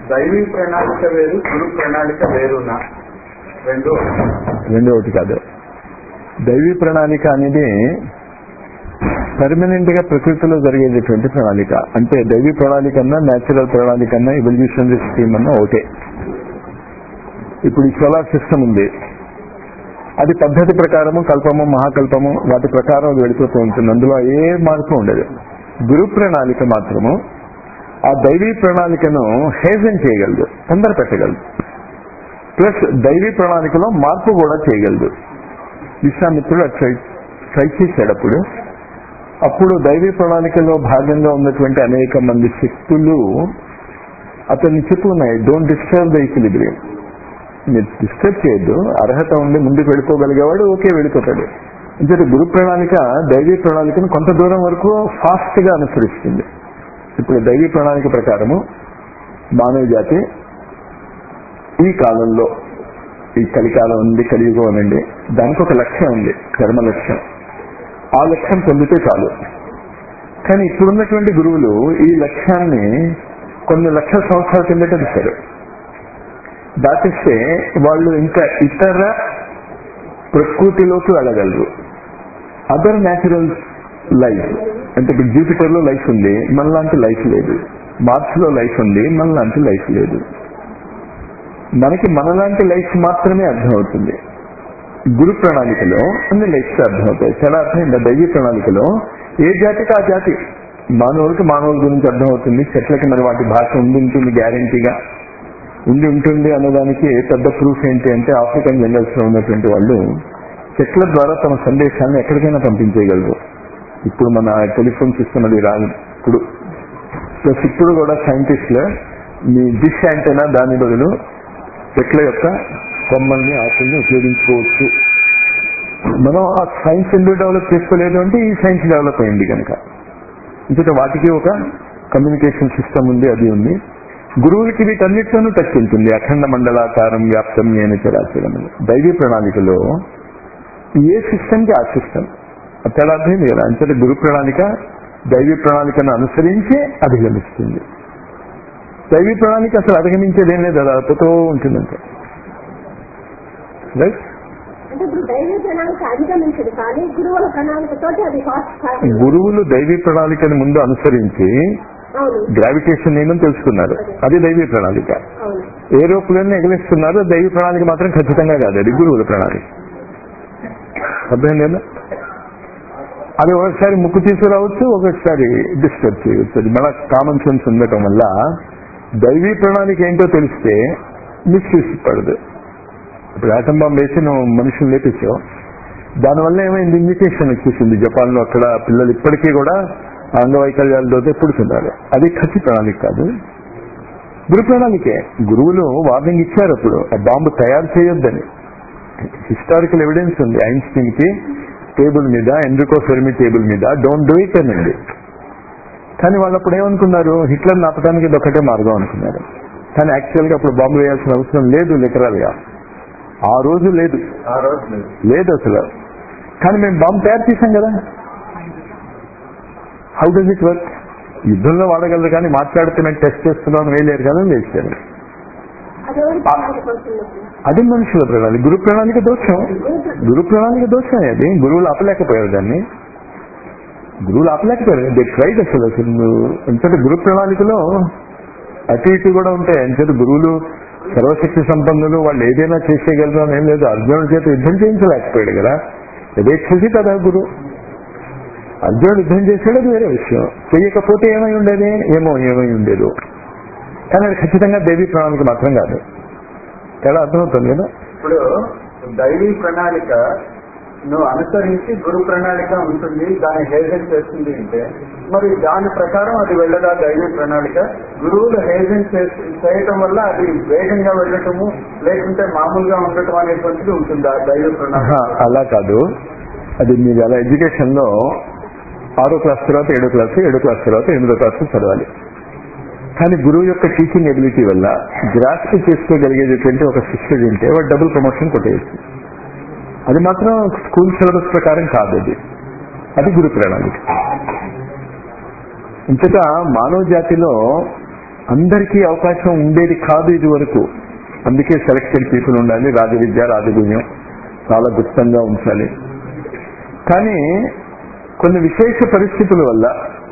దైవీ ప్రణాళిక వేరు, గురు ప్రణాళిక వేరునా? రెండు ఒకటి కాదు. దైవీ ప్రణాళిక అనేది పర్మనెంట్ గా ప్రకృతిలో జరిగేటటువంటి ప్రణాళిక. అంటే దైవీ ప్రణాళిక అన్నా, న్యాచురల్ ప్రణాళిక అన్నా, ఎవల్యూషనరీ స్కీమ్ అన్నా ఒకటే. ఇప్పుడు ఈ సోలార్ సిస్టమ్ ఉంది, అది పద్ధతి ప్రకారము కల్పము, మహాకల్పము వాటి ప్రకారం అది వెళ్ళిపోతూ ఉంటుంది. అందులో ఏ మార్పు ఉండదు. గురు ప్రణాళిక మాత్రము ఆ దైవీ ప్రణాళికను హేజన్ చేయగలదు, తొందర పెట్టగలదు. ప్లస్ దైవీ ప్రణాళికలో మార్పు కూడా చేయగలదు. విశ్వామిత్రుడు ట్రై చేసేటప్పుడు అప్పుడు దైవీ ప్రణాళికలో భాగంగా ఉన్నటువంటి అనేక మంది శక్తులు అతన్ని చెప్పుకున్నాయి, డోంట్ డిస్టర్బ్ ద ఈక్విలిబ్రియం, మీరు డిస్టర్బ్ చేయొద్దు, అర్హత ఉండి ముందుకు వెళ్ళిపోగలిగేవాడు ఓకే వెళ్ళిపోతాడు. అంటే గురు ప్రణాళిక దైవీ ప్రణాళికను కొంత దూరం వరకు ఫాస్ట్ గా అనుసరిస్తుంది. ఇప్పుడు దైవీ ప్రణాళిక ప్రకారము మానవ జాతి ఈ కాలంలో, ఈ కలికాలం ఉంది, కలియుగం అనండి, దానికి ఒక లక్ష్యం ఉంది, కర్మ లక్ష్యం. ఆ లక్ష్యం పొందితే చాలు. కానీ ఇప్పుడున్నటువంటి గురువులు ఈ లక్ష్యాన్ని కొన్ని లక్షల సంవత్సరాల కిందట ఇస్తారు. దాటిస్తే వాళ్ళు ఇంకా ఇతర ప్రకృతిలోకి వెళ్ళగలరు. అదర్ న్యాచురల్ లైఫ్ అంటే ఇప్పుడు జూపిటర్ లో లైఫ్ ఉంది, మనలాంటి లైఫ్ లేదు. మార్స్ లో లైఫ్ ఉంది, మనలాంటి లైఫ్ లేదు. మనకి మనలాంటి లైఫ్ మాత్రమే అర్థమవుతుంది. గురు ప్రణాళికలో అన్ని లైఫ్స్ అర్థమవుతాయి. చాలా అర్థమైంది. దైవీ ప్రణాళికలో ఏ జాతికి ఆ జాతి, మానవులకి మానవుల గురించి అర్థమవుతుంది. చెట్లకి మరి వాటి భాష ఉండి ఉంటుంది, గ్యారంటీగా ఉండి ఉంటుంది అన్నదానికి పెద్ద ప్రూఫ్ ఏంటి అంటే ఆఫ్రికన్ జంగల్స్ లో ఉన్నటువంటి వాళ్ళు చెట్ల ద్వారా తమ సందేశాలను ఎక్కడికైనా పంపించేయగలరు. ఇప్పుడు మన టెలిఫోన్ సిస్టమ్ అది రాదు. ఇప్పుడు కూడా సైంటిస్టులు మీ డిష్ యాంటెనా దాని బదులు చెట్ల యొక్క కొమ్మల్ని, ఆకుల్ని ఉపయోగించుకోవచ్చు. మనం ఆ సైన్స్ ఎందుకు డెవలప్ చేసుకోలేదు అంటే ఈ సైన్స్ డెవలప్ అయింది కనుక. ఇంకా వాటికి ఒక కమ్యూనికేషన్ సిస్టమ్ ఉంది, అది ఉంది. గురువులకి వీటన్నిటిలోనూ టచ్ ఉంటుంది. అఖండ మండలాకారం వ్యాప్తం నేను చరాచరం. దైవీ ప్రణాళికలో ఏ సిస్టమ్కి ఆ సిస్టమ్ చాలా అర్థమైంది కదా. అంటే గురు ప్రణాళిక దైవీ ప్రణాళికను అనుసరించి అధిగమిస్తుంది. దైవీ ప్రణాళిక అసలు అధిగమించేదేం లేదు, అది అర్థతో ఉంటుందంటే. రైట్? గురువులు దైవీ ప్రణాళికని ముందు అనుసరించి గ్రావిటేషన్ నియమం తెలుసుకున్నారు, అది దైవీ ప్రణాళిక. ఏరోప్లేన్ ఎగలిస్తున్నారు, దైవీ ప్రణాళిక మాత్రం ఖచ్చితంగా కాదు, అది గురువుల ప్రణాళిక. అర్థమైంది కదా. అది ఒకసారి ముక్కు తీసుకురావచ్చు, ఒకసారి డిస్టర్బ్ చేయవచ్చు. అది మన కామన్ సెన్స్ ఉండటం వల్ల దైవీ ప్రణాళిక ఏంటో తెలిస్తే మిస్యూస్ పడదు. ఇప్పుడు ఆటం బాంబు వేసి నువ్వు మనుషులు లేపించావు, దానివల్ల ఏమైంది, ఇన్విటేషన్ వచ్చేసింది. జపాన్ లో అక్కడ పిల్లలు ఇప్పటికీ కూడా అంగవైకల్యాలతో పుడుతున్నారు. అది ఖచ్చిత ప్రణాళిక కాదు, గురు ప్రణాళికే. గురువులు వార్నింగ్ ఇచ్చారు అప్పుడు ఆ బాంబు తయారు చేయొద్దని. హిస్టారికల్ ఎవిడెన్స్ ఉంది. ఐన్స్టీన్ కి టేబుల్ మీద, ఎన్రికో ఫెర్మి టేబుల్ మీద డోంట్ డూ ఇట్ అనండి. కానీ వాళ్ళు అప్పుడు ఏమనుకున్నారు, హిట్లర్ ఆపడానికి ఇది ఒకటే మార్గం అనుకున్నారు. కానీ యాక్చువల్ గా అప్పుడు బాంబు వేయాల్సిన అవసరం లేదు, లిటరల్ గా ఆ రోజు లేదు అసలు. కానీ మేము బాంబు తయారు చేశాం కదా. How does it work? యుద్ధంలో వాడగలరు కానీ మాట్లాడుతున్న టెస్ట్ చేస్తున్నాను వేయలేరు కదా, వేసారు. అది మనుషుల ప్రణాళిక. గురు ప్రణాళిక దోషం, గురు ప్రణాళిక దోషం. అది గురువులు ఆపలేకపోయారు దాన్ని, గురువులు ఆపలేకపోయారు. దే ట్రైడ్ అసలు. అంతటి గురు ప్రణాళికలో అటు ఇటు కూడా ఉంటాయి. అంతటి గురువులు సర్వశక్తి సంపన్నులు, వాళ్ళు ఏదైనా చేసేయగలరు అని ఏం లేదు. అర్జునుడి చేత యుద్ధం చేయించలేకపోయాడు కదా, యథేచ్ఛసి కదా గురు. అర్జునుడు యుద్ధం చేశాడు, అది వేరే విషయం. చేయకపోతే ఏమై ఉండేది, ఏమై ఉండేది. కానీ అది ఖచ్చితంగా దైవీ ప్రణాళిక మాత్రం కాదు. ఎలా అర్థమవుతుంది కదా. ఇప్పుడు దైవీ ప్రణాళిక నువ్వు అనుసరించి గురు ప్రణాళిక ఉంటుంది, దాన్ని హేజన్ చేస్తుంది అంటే మరి దాని ప్రకారం అది వెళ్ళదా దైవీ ప్రణాళిక? గురువులు హేజన్ చేయటం వల్ల అది వేగంగా వెళ్ళటము, లేకుంటే మామూలుగా ఉండటం అనేటువంటిది ఉంటుందా దైవీ ప్రణాళిక? అలా కాదు. అది మీరు అలా ఎడ్యుకేషన్ లో 6వ క్లాస్ తర్వాత 7వ క్లాసు, 7వ క్లాస్ తర్వాత 8వ క్లాసు చదవాలి. కానీ గురువు యొక్క టీచింగ్ ఎబిలిటీ వల్ల గ్రాస్ప్ చేసుకోగలిగేటటువంటి ఒక శిష్యుడు ఉంటే వాడు డబుల్ ప్రమోషన్ కొట్టేయచ్చు. అది మాత్రం స్కూల్ సిలబస్ ప్రకారం కాదు, అది గురు ప్రణాళిక. ఇంతగా మానవ జాతిలో అందరికీ అవకాశం ఉండేది కాదు ఇది వరకు. అందుకే సెలెక్టెడ్ పీపుల్ ఉండాలి, రాజవిద్య రాజగుణ్యం చాలా గుప్తంగా ఉంచాలి. కానీ కొన్ని విశేష పరిస్థితుల వల్ల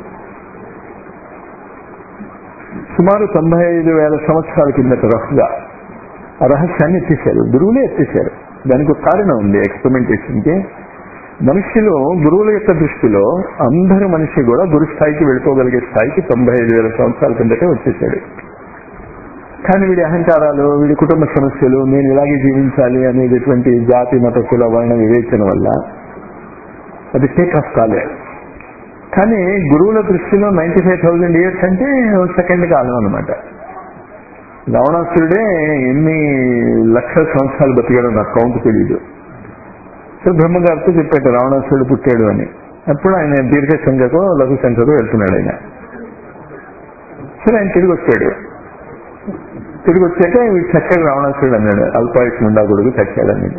సుమారు 95,000 సంవత్సరాల కిందట రఫ్గా ఆ రహస్యాన్ని ఎత్తేశారు, గురువులే ఎత్తేశారు. దానికి ఒక కారణం ఉంది. ఎక్స్పెరిమెంటేషన్కి మనుషులు గురువుల యొక్క దృష్టిలో అందరు మనిషి కూడా గురు స్థాయికి వెళ్ళిపోగలిగే స్థాయికి 95,000 సంవత్సరాల కిందటే వచ్చేసాడు. కానీ వీడి అహంకారాలు, వీడి కుటుంబ సమస్యలు, నేను ఇలాగే జీవించాలి అనేటటువంటి జాతి మత కుల వర్ణ వివేచన వల్ల అది టేక్ ఆఫ్ కాలే. కానీ గురువుల దృష్టిలో 95,000 years అంటే సెకండ్ కాలం అనమాట. రావణాసురుడే ఎన్ని లక్షల సంవత్సరాలు బతికాడో నాకు కౌంట్ తెలియదు. సో బ్రహ్మగారితో చెప్పాడు రావణాసురుడు పుట్టాడు అని. అప్పుడు ఆయన దీర్ఘ సంఖ్యకో లఘు సంఖ్యకో వెళ్తున్నాడు ఆయన. సరే ఆయన తిరిగి వచ్చాడు. తిరిగి వచ్చాక వీడు చచ్చాడు రావణాసురుడు అన్నాడు. అల్పాయుష్ నుండా కొడుకు చచ్చాడని.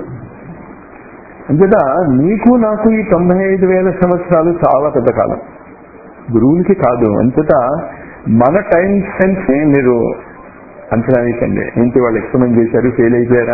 అంతేదా నీకు నాకు ఈ 95,000 సంవత్సరాలు చాలా పెద్ద కాలం, గురువులకి కాదు. అంతటా మన టైం సెన్స్ మీరు అంచనా వేయండి. ఏంటి వాళ్ళు ఎక్స్పెరిమెంట్ చేశారు, ఫెయిల్ అయిపోయారా?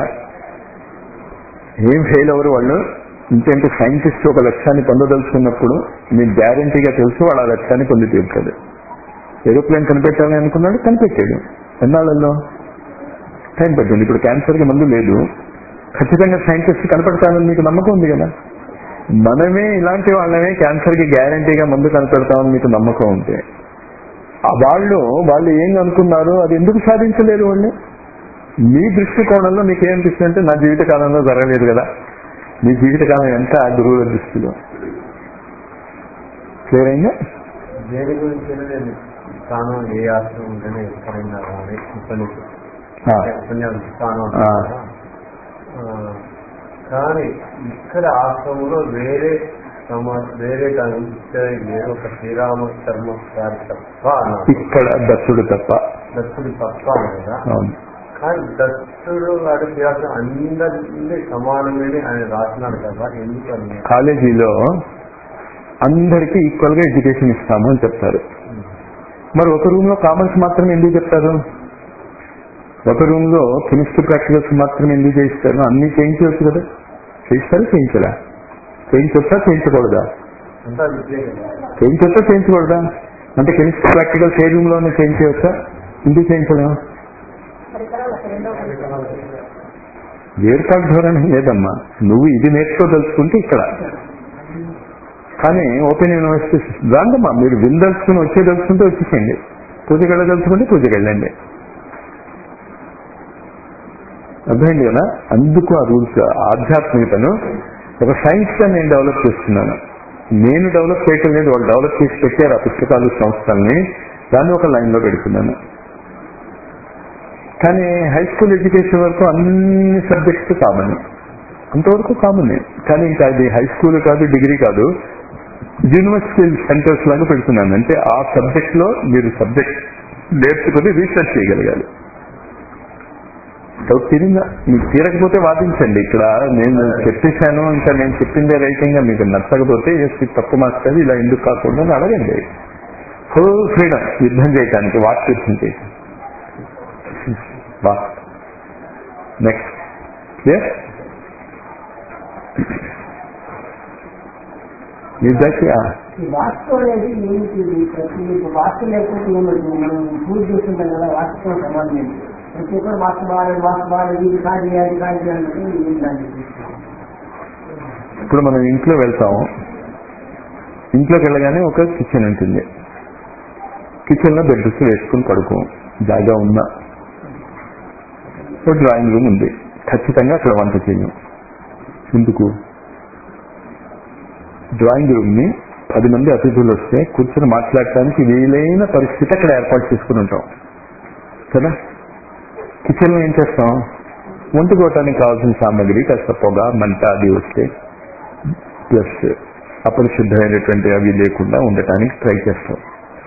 ఏం ఫెయిల్ అవ్వరు వాళ్ళు. ఇంకేంటి సైంటిస్ట్ ఒక లక్ష్యాన్ని పొందదలుచుకున్నప్పుడు మీకు గ్యారంటీగా తెలుసు వాడు ఆ లక్ష్యాన్ని పొంది తీరుతాడు. ఏరోప్లేన్ కనిపెట్టాలని అనుకున్నాడు, కనిపెట్టాడు. ఎన్నాళ్ళల్లో టైం పట్టింది. ఇప్పుడు క్యాన్సర్కి మందు లేదు, ఖచ్చితంగా సైంటిస్ట్ కనపడతానని మీకు నమ్మకం ఉంది కదా. మనమే ఇలాంటి వాళ్ళమే క్యాన్సర్కి గ్యారంటీగా మందు కనపడతామని మీకు నమ్మకం ఉంటే వాళ్ళు ఏం అనుకున్నారో అది ఎందుకు సాధించలేరు వాళ్ళు? మీ దృష్టికోణంలో మీకు ఏమనిపిస్తుంది అంటే నా జీవిత కాలంలో జరగలేదు కదా. మీ జీవితకాలం ఎంత గురువుల దృష్టిలో క్లియర్ అయిందా? దేని గురించి స్థానం ఏ ఆశ్రమం ఉంటేనే ఎక్కడైనా స్థానం. కానీ ఇక్కడ ఆశ్రమంలో వేరే ఒక శ్రీరామ శర్మ గారి తప్ప, ఇక్కడ దత్తుడు తప్ప కదా. కానీ దత్తుడు గారి వ్యాసం అందరినీ సమానమని ఆయన రాసినాడు కదా. ఎందుకని కాలేజీలో అందరికీ ఈక్వల్ గా ఎడ్యుకేషన్ ఇస్తాము అని చెప్తారు. మరి ఒక రూమ్ లో కామర్స్ మాత్రమే ఎందుకు చెప్తారు? ఒక రూమ్ లో కెమిస్ట్రీ ప్రాక్టికల్స్ మాత్రమే ఎందుకు చేయిస్తారు? అన్ని చేయించవచ్చు కదా. చేయిస్తారు, చేయించరా? చేయించొచ్చా, చేయించకూడదా? చేయించొచ్చా, చేయించకూడదా? అంటే కెమిస్ట్రీ ప్రాక్టికల్స్ ఏ రూమ్ లోనే చేయించవచ్చా? ఎందుకు చేయించలేము? వేరుకాడు ధోరణి లేదమ్మా. నువ్వు ఇది నేర్చుకోదలుచుకుంటే ఇక్కడ. కానీ ఓపెన్ యూనివర్సిటీస్ రాందమ్మా, మీరు వినదలుచుకుని వచ్చేదలుచుకుంటే వచ్చేసేయండి, పూజకి వెళ్ళదలుచుకుంటే పూజకి వెళ్ళండి. అర్థమైంది కదా. అందుకు ఆ రూల్స్ ఆధ్యాత్మికతను ఒక సైన్స్ గా నేను డెవలప్ చేస్తున్నాను. నేను డెవలప్ చేయటం లేదు, వాళ్ళు డెవలప్ చేసి పెట్టారు ఆ పుస్తకాలు సంస్థల్ని. దాన్ని ఒక లైన్ లో పెడుతున్నాను. కానీ హై స్కూల్ ఎడ్యుకేషన్ వరకు అన్ని సబ్జెక్ట్స్ కామన్, అంతవరకు కామన్. కానీ ఇంకా అది హై స్కూల్ కాదు, డిగ్రీ కాదు, యూనివర్సిటీ సెంటర్స్ లాగా పెడుతున్నాను. అంటే ఆ సబ్జెక్ట్ లో మీరు సబ్జెక్ట్ నేర్చుకుని రీసెర్చ్ చేయగలగాలి. డౌట్ తీరిందా? మీకు తీరకపోతే వాదించండి. ఇక్కడ నేను చెప్పేశాను, ఇంకా నేను చెప్పిందే రైటింగ్ గా మీకు నచ్చకపోతే తప్పు మాస్టర్ ఇలా ఎందుకు కాకుండా అడగండి. ఫుల్ ఫ్రీడమ్ యుద్ధం చేయడానికి, వాక్ యుద్ధం చేయడానికి. నెక్స్ట్ వాస్తు అనేది ఏమిటి? వాస్తు లేకపోతే ఏమిటి? మనం పూజ చేస్తుంటాం కదా, వాస్తుతో సమానం ఏంటి? ప్రతి ఒక్కరు వాస్తు బాగాలేదు, ఇది కాదు అది కాదు అంటే ఏంటంటే, ఇప్పుడు మనం ఇంట్లో వెళ్తాము. ఇంట్లోకి వెళ్ళగానే ఒక కిచెన్ ఉంటుంది. కిచెన్ లో బెడ్ వేసుకుని పడుకోం, జాగా ఉన్నా. ఒక డ్రాయింగ్ రూమ్ ఉంది, ఖచ్చితంగా అక్కడ వంట చేయం. ఎందుకు? డ్రాయింగ్ రూమ్ ని 10 మంది అతిథులు వస్తే కూర్చొని మాట్లాడటానికి వీలైన పరిస్థితి అక్కడ ఏర్పాటు చేసుకుని ఉంటాం కదా. కిచెన్ లో ఏం చేస్తాం? వండుకోవటానికి కావాల్సిన సామాగ్రి, కాస్త పొగ మంట అది వస్తే ప్లస్ అపరిశుద్ధమైనటువంటి అవి లేకుండా ఉండటానికి ట్రై చేస్తాం.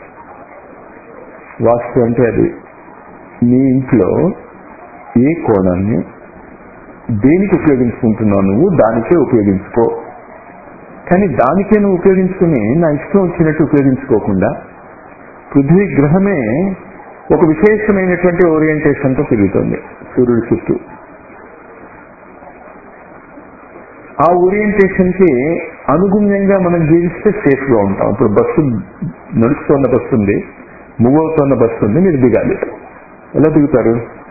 వాస్తు అంటే అది. నీ ఇంట్లో ఏ కోణాన్ని దేనికి ఉపయోగించుకుంటున్నావు నువ్వు దానికే ఉపయోగించుకో. కానీ దానికే నువ్వు ఉపయోగించుకుని నా ఇష్టం వచ్చినట్టు ఉపయోగించుకోకుండా, పృథ్వీ గ్రహమే ఒక విశేషమైనటువంటి ఓరియంటేషన్తో తిరుగుతుంది సూర్యుడి చుట్టూ. ఆ ఓరియంటేషన్ కి అనుగుణ్యంగా మనం జీవిస్తే సేఫ్ గా ఉంటాం. ఇప్పుడు బస్సు నడుస్తున్న బస్సు ఉంది, మూవ్ అవుతున్న బస్సు ఉంది, మీరు దిగాలి. ఎలా దిగుతారు?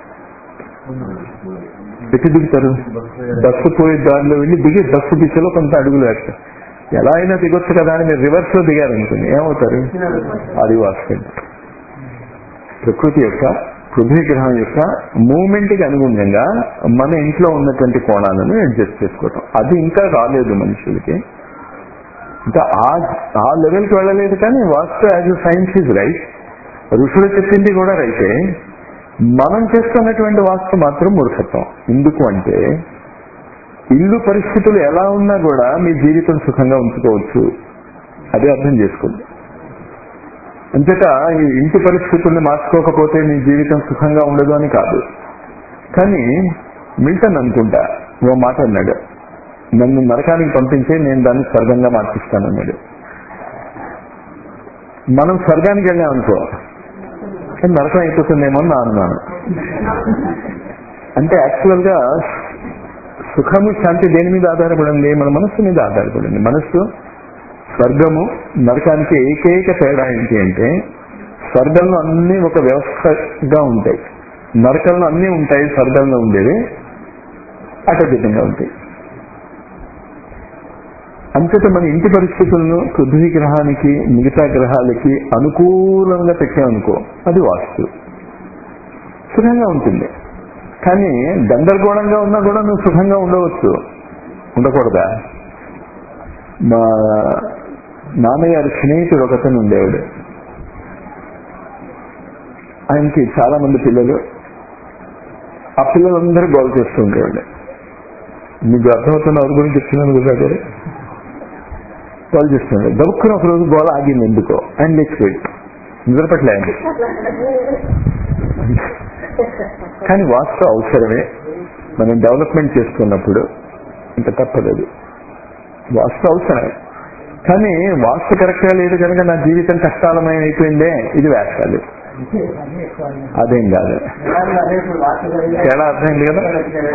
ఎట్టి దిగుతారు? బస్సు పోయే దారిలో వెళ్ళి దిగి బస్సు దిశలో కొంత అడుగులు వేస్తారు. ఎలా అయినా దిగొచ్చు కదా అని మీరు రివర్స్ లో దిగారనుకోండి, ఏమవుతారు? అది వాస్తవం. ప్రకృతి యొక్క, పృథ్వీ గ్రహం యొక్క మూమెంట్ కి అనుగుణంగా మన ఇంట్లో ఉన్నటువంటి కోణాలను అడ్జస్ట్ చేసుకోవటం. అది ఇంకా రాలేదు మనుషులకి, ఇంకా ఆ లెవెల్కి వెళ్ళలేదు. కానీ vastu as science is right, ఋషులు చెప్పింది కూడా రైతే. మనం చేస్తున్నటువంటి వాస్తు మాత్రం మూర్ఖత్వం. ఎందుకు అంటే ఇల్లు పరిస్థితులు ఎలా ఉన్నా కూడా మీ జీవితం సుఖంగా ఉంచుకోవచ్చు, అదే అర్థం చేసుకోండి. అంతేకా ఈ ఇంటి పరిస్థితుల్ని మార్చుకోకపోతే మీ జీవితం సుఖంగా ఉండదు అని కాదు. కానీ మిల్టన్ అనుకుంటా ఓ మాట అన్నాడు, నన్ను నరకానికి పంపించే నేను దాన్ని స్వర్గంగా మార్చిస్తానన్నాడు. మనం స్వర్గానికి వెళ్ళామనుకో కానీ నరకం అయిపోతుందేమో అని నా అనుమానం. అంటే యాక్చువల్ గా సుఖము శాంతి దేని మీద ఆధారపడింది? మన మనస్సు మీద ఆధారపడింది. మనస్సు స్వర్గము నరకానికి ఏకైక తేడా ఏంటి అంటే స్వర్గంలో అన్ని ఒక వ్యవస్థగా ఉంటాయి, నరకంలో అన్ని ఉంటాయి. స్వర్గంలో ఉండేవి అటవిధంగా ఉంటాయి. అంతటా మన ఇంటి పరిస్థితులను పృథ్వీ గ్రహానికి మిగతా గ్రహాలకి అనుకూలంగా పెట్టామనుకో అది వాస్తు, సుఖంగా ఉంటుంది. కానీ గందరగోళంగా ఉన్నా కూడా నువ్వు సుఖంగా ఉండవచ్చు, ఉండకూడదా? మా నాన్నగారి స్నేహితుడు ఒకతను ఉండేవాడు. ఆయనకి చాలా మంది పిల్లలు. ఆ పిల్లలందరూ గోల్ చేస్తూ ఉండేవాడు. మీకు అర్థమవుతున్న ఎవరి గురించి చెప్తున్నాను గురుగారు? గోల్ చేస్తున్నాడు. దొక్కుని ఒకరోజు గోల ఆగింది. ఎందుకో ఆయన లేచిపోయి నిద్రపట్లే. కానీ వాస్తు అవసరమే. మనం డెవలప్మెంట్ చేసుకున్నప్పుడు ఇంకా తప్పదు, వాస్తు అవసరమే. కానీ వాస్తు కరెక్ట్గా లేదు కనుక నా జీవితం కష్టాలమయం అయిపోయిందే, ఇది వేస్తాడు. అదేం కాదు, తేడా అర్థమైంది కదా.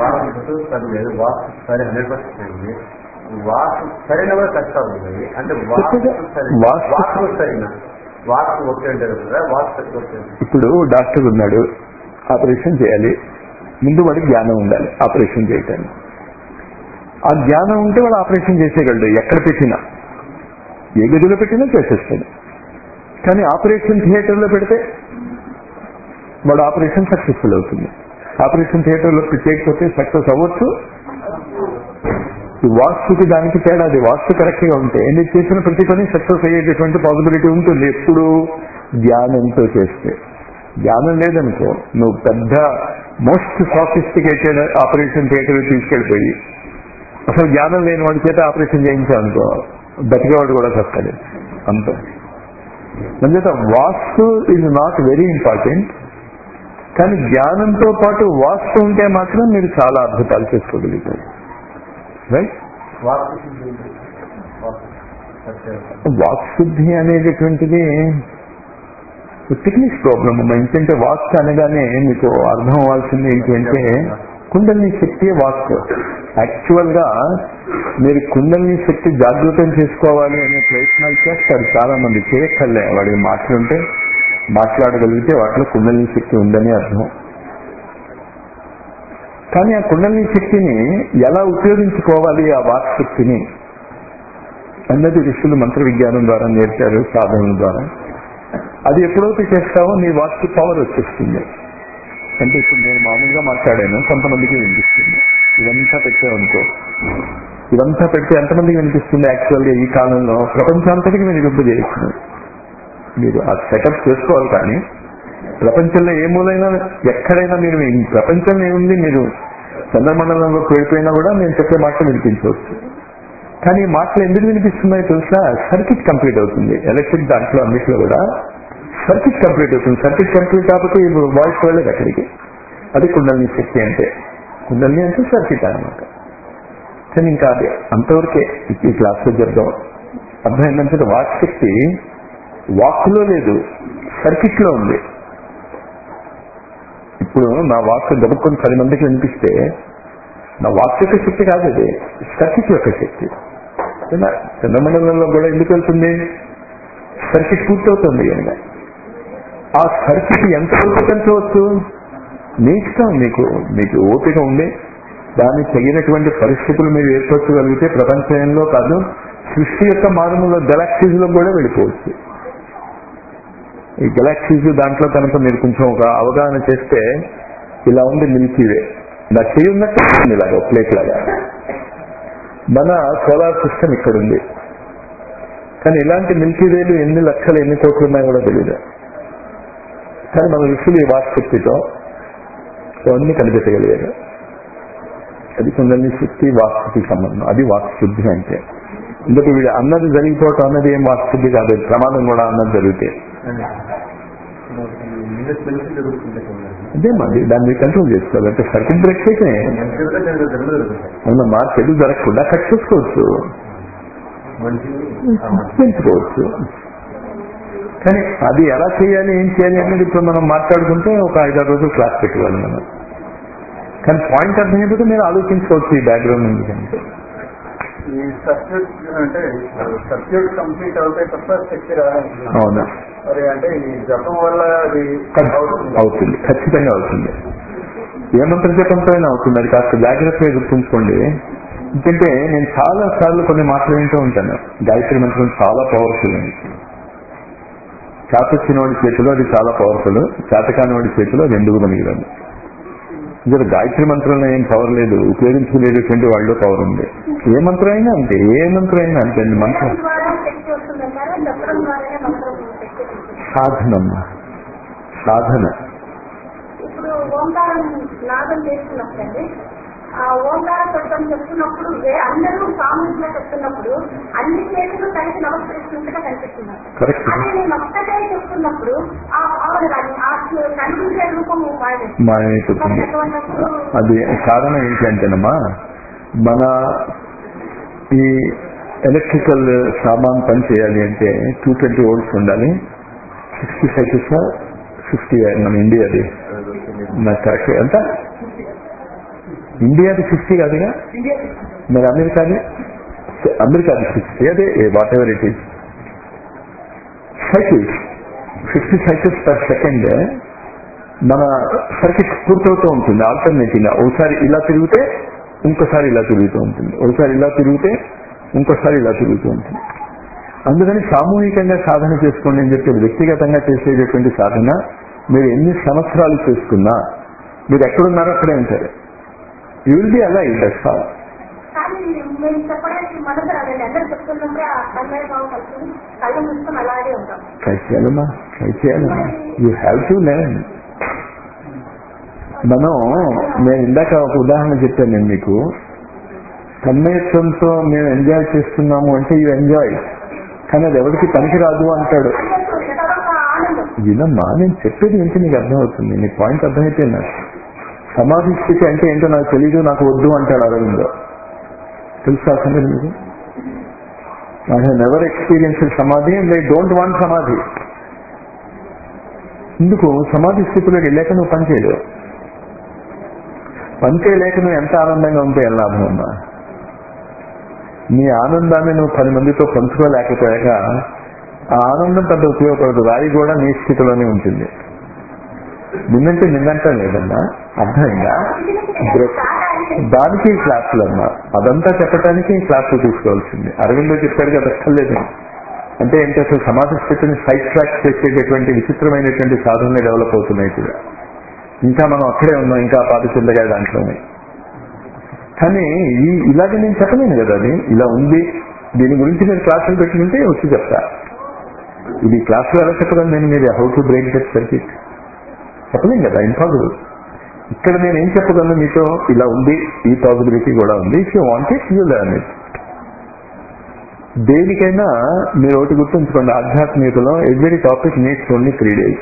వాస్తు సరైన కూడా కష్టాలు ఉన్నాయి. అంటే వాస్తు సరైన వాస్తు ఒకే ఉంటారు కదా, వాస్తు. ఇప్పుడు డాక్టర్ ఉన్నాడు, ఆపరేషన్ చేయాలి. ముందు వాడికి జ్ఞానం ఉండాలి ఆపరేషన్ చేయటానికి. ఆ జ్ఞానం ఉంటే వాడు ఆపరేషన్ చేసేయగలడు. ఎక్కడ పెట్టినా, ఏ గదిలో పెట్టినా చేసేస్తాడు. కానీ ఆపరేషన్ థియేటర్లో పెడితే వాడు ఆపరేషన్ సక్సెస్ఫుల్ అవుతుంది. ఆపరేషన్ థియేటర్లో చేయకపోతే సక్సెస్ అవ్వచ్చు. వాస్తుకి దానికి తేడా అది. వాస్తు కరెక్ట్ గా ఉంటే నేను చేసిన ప్రతి పని సక్సెస్ అయ్యేటటువంటి పాసిబిలిటీ ఉంటుంది ఎప్పుడు జ్ఞానంతో చేస్తే. జ్ఞానం లేదనుకో నువ్వు పెద్ద మోస్ట్ సాఫిస్టికేటెడ్ ఆపరేషన్ థియేటర్ తీసుకెళ్ళిపోయి అసలు జ్ఞానం లేని వాడి చేత ఆపరేషన్ చేయించాలనుకో బతికేవాడు కూడా చస్తాడు. అంత అంచేత vastu is not very important. కానీ జ్ఞానంతో పాటు వాస్తు ఉంటే మాత్రం మీరు చాలా అద్భుతాలు చేసుకోగలుగుతారు. రైట్? వాక్శుద్ధి అనేటటువంటిది టెక్నిక్స్ ప్రాబ్లమ్. ఎందుకంటే వాస్తు అనగానే మీకు అర్థం అవ్వాల్సింది ఏంటంటే కుండలిని శక్తి వాస్తు. యాక్చువల్ గా మీరు కుండలిని శక్తి జాగృతం చేసుకోవాలి అనే ప్రయత్నాలు చేస్తారు చాలా మంది. చేయక్కర్లే, వాడికి మాట్లాడుంటే మాట్లాడగలిగితే వాటిలో కుండలిని శక్తి ఉందని అర్థం. కానీ ఆ కుండలిని శక్తిని ఎలా ఉపయోగించుకోవాలి, ఆ వాక్శక్తిని అన్నది ఋషులు మంత్ర విజ్ఞానం ద్వారా నేర్పారు, సాధనల ద్వారా. అది ఎప్పుడైతే చేస్తావో నీ వాక్కి పవర్ వచ్చేస్తుంది. అంటే ఇప్పుడు నేను మామూలుగా మాట్లాడాను, కొంతమందికి వినిపిస్తుంది. ఇదంతా పెట్టామనుకో, ఇదంతా పెడితే ఎంతమందికి వినిపిస్తుంది? యాక్చువల్గా ఈ కాలంలో ప్రపంచాంతటికి మీరు వింపు చేస్తున్నారు. మీరు ఆ సెటప్ చేసుకోవాలి. కానీ ప్రపంచంలో ఏ మూలైనా ఎక్కడైనా మీరు ప్రపంచంలో ఏముంది, మీరు చంద్రమండలంలోకి వెళ్ళిపోయినా కూడా నేను చెప్పే మాటలు వినిపించవచ్చు. కానీ ఈ మాటలు ఎందుకు వినిపిస్తున్నాయో తెలుసా? సర్క్యూట్ కంప్లీట్ అవుతుంది. ఎలక్ట్రిక్ దాంట్లో అన్నిట్లో కూడా సర్క్యూట్ కంప్లీట్ అవుతుంది. సర్క్యూట్ కంప్లీట్ కాకపోతే వాయిస్ వెళ్ళదు అక్కడికి. అది కుండలిని శక్తి అంటే. కుండలిని అంటే సర్క్యూట్ అనమాట. కానీ ఇంకా అది అంతవరకే ఈ క్లాస్లో చెప్దాం. అర్థం ఏంటంటే వాక్ శక్తి వాక్కులో లేదు, సర్క్యూట్లో ఉంది. ఇప్పుడు నా వాక్ గబుక్కొని 10 మందికి వినిపిస్తే నా వాక్ యొక్క శక్తి కాదు, అది సర్కిట్ యొక్క శక్తి. చంద్రమండలంలో కూడా ఎందుకు వెళ్తుంది? సర్కిట్ పూర్తవుతుంది కనుక. ఆ సర్కిట్ ఎంతవరకు పెంచవచ్చు మీ ఇష్టం. మీకు ఓపిక ఉండి దానికి తగినటువంటి పరిస్థితులు మీరు ఏర్పరచగలిగితే ప్రపంచంలో కాదు, సృష్టి యొక్క మానవుల గెలాక్సీస్ లో కూడా వెళ్ళిపోవచ్చు. ఈ గెలాక్సీస్ దాంట్లో కనుక మీరు కొంచెం ఒక అవగాహన చేస్తే ఇలా ఉంది మిల్కీవే. నా చేయి ఉన్నట్టు ఉంది ఇలాగా ప్లేట్ లాగా. మన సోలార్ సిస్టమ్ ఇక్కడ ఉంది, కానీ ఇలాంటి మిల్కీవేలు ఎన్ని లక్షలు ఎన్ని కోట్లు ఉన్నాయో కూడా తెలియదు. కానీ మన ఋషులు ఈ వాక్శక్తితో అన్ని కనిపెట్టగలిగారు. అది కొందరిని శక్తి వాక్శక్తి సంబంధం. అది వాక్శుద్ధి అంటే. ఇందుకు వీడు అన్నది జరిగిపోవటం అన్నది ఏం వాక్శుద్ధి కాదు, ప్రమాదం కూడా అన్నది జరిగితే అదే మరి దాన్ని కంట్రోల్ చేసుకోవాలి. అంటే సర్కిట్ బ్రేక్ అయితే అవునమ్మా, చెడు జరగకుండా కట్ చేసుకోవచ్చు, పెంచుకోవచ్చు. కానీ అది ఎలా చేయాలి ఏం చేయాలి అనేది ఇప్పుడు మనం మాట్లాడుకుంటే ఒక 5-6 రోజులు క్లాస్ పెట్టుకోవాలి మనం. కానీ పాయింట్ అర్థమైపోతే మీరు ఆలోచించుకోవచ్చు ఈ బ్యాక్గ్రౌండ్ ఎందుకంటే ఈ సర్క్యూట్ అంటే సర్క్యూట్ కంప్లీట్ అవుతాయి తప్ప శక్తి రాదు. అవునా? మరి అంటే ఈ జపం వల్ల అది అవుతుంది, ఖచ్చితంగా అవుతుంది. ఏ మంత్ర జపంతో అయినా అవుతుంది. అది కాస్త జాగ్రత్తగా గుర్తుంచుకోండి. ఎందుకంటే నేను చాలా సార్లు కొన్ని మాటలు వింటూ ఉంటాను. గాయత్రి మంత్రం చాలా పవర్ఫుల్ అని. చేతొచ్చినవాడి చేతిలో అది చాలా పవర్ఫుల్, చేతకానివాడి చేతిలో అది ఎందుకు పనికిరాదు. ఇంకా గాయత్రి మంత్రంలో ఏం పవర్ లేదు, ఉపయోగించుకునేటువంటి వాళ్ళు పవర్ ఉంది. ఏ మంత్రం అయినా అంతే, ఏ మంత్రం అయినా అంతే. మంత్రం సాధనమ్మా, సాధన. ఇప్పుడు ఓంకారం నాదం చేస్తున్నప్పుడు ఆ ఓంకార శబ్దం చెప్తున్నప్పుడు అందరూ సామూహికంగా చెప్తున్నప్పుడు అన్ని చేతులు కలిసి నమస్కరిస్తున్నట్టుగా కనిపిస్తున్నారు. అదే నేను ఒక్కటే చెప్తున్నప్పుడు కనిపించే రూపం మాయమైపోతుంది. అది కారణం ఏంటి అంటేనమ్మా, మన ఈ ఎలక్ట్రికల్ సామాన్ పని చేయాలి అంటే 220 volts ఉండాలి. 60 cycles 50 మన ఇండియాది నాకు కరెక్ట్ ఎంత? ఇండియాది 50 కాదుగా, మరి అమెరికాది 60. అదే whatever it is cycles 50 cycles per second మన సర్కిట్ పూర్తవుతూ ఉంటుంది. ఆల్టర్నేటివ్ గా ఒకసారి ఇలా తిరిగితే ఇంకోసారి ఇలా తిరుగుతూ ఉంటుంది, ఒకసారి ఇలా తిరిగితే ఇంకోసారి ఇలా తిరుగుతూ ఉంటుంది. అందుకని సామూహికంగా సాధన చేసుకోండి అని చెప్పి వ్యక్తిగతంగా చేసేటటువంటి సాధన మీరు ఎన్ని సంవత్సరాలు చేసుకున్నా మీరు ఎక్కడున్నారో అక్కడే ఉంటారు. You will be alive. That's all. Try చేయాలమ్మా, ట్రై చేయాలమ్మా. You have to learn. నేను ఇందాక ఒక ఉదాహరణ చెప్పాను నేను మీకు. తన్మయత్వంతో మేము ఎంజాయ్ చేస్తున్నాము అంటే యూ ఎంజాయ్, కానీ అది ఎవరికి పనికిరాదు అంటాడు. వినమ్మా, నేను చెప్పేది ఏంటి నీకు అర్థమవుతుంది, నీ పాయింట్ అర్థమైతే నాకు. సమాధి స్థితి అంటే ఏంటో నాకు తెలీదు, నాకు వద్దు అంటాడు అరవిందో. తెలుసా సంగతి మీకు? I have never experienced samadhi and I don't want samadhi. ఎందుకు? సమాధి స్థితిలోకి వెళ్ళాక నువ్వు పని చేయలేవు. పని చేయలేక నువ్వు ఎంత ఆనందంగా ఉంటే ఎలా లాభం ఉందా? నీ ఆనందాన్ని నువ్వు 10 మందితో పంచుకోలేకపోయాక ఆ ఆనందం పెద్ద ఉపయోగపడదు. రాయి కూడా నీ స్థితిలోనే ఉంటుంది. నిన్నంటే నిన్నంటా లేదన్నా, అర్థమైందా? దానికి క్లాసులు అమ్మా, అదంతా చెప్పడానికి క్లాసులు తీసుకోవాల్సింది. అరవిందో చెప్పాడు కదా, అక్కర్లేదు. అంటే ఏంటి, అసలు సమాధి స్థితిని సైడ్ ట్రాక్ చేసేటటువంటి విచిత్రమైనటువంటి సాధనలు డెవలప్ అవుతున్నాయి కూడా. ఇంకా మనం అక్కడే ఉన్నాం, ఇంకా పాతచిల్లగా దాంట్లోనే. కానీ ఇలాగే నేను చెప్పలేను కదా, అది ఇలా ఉంది. దీని గురించి నేను క్లాసులు పెట్టుకుంటే వచ్చి చెప్తా. ఇది క్లాసులో ఎలా చెప్పగలను నేను? మీరు how to break that circuit చెప్పలేం కదా, ఇంపాసిబుల్. ఇక్కడ నేను ఏం చెప్పగలను మీతో? ఇలా ఉంది, ఈ పాసిబిలిటీ కూడా ఉంది. If you want it you learn it. దేనికైనా మీరు ఒకటి గుర్తుంచుకోండి, ఆధ్యాత్మికతలో every topic needs only 3 days.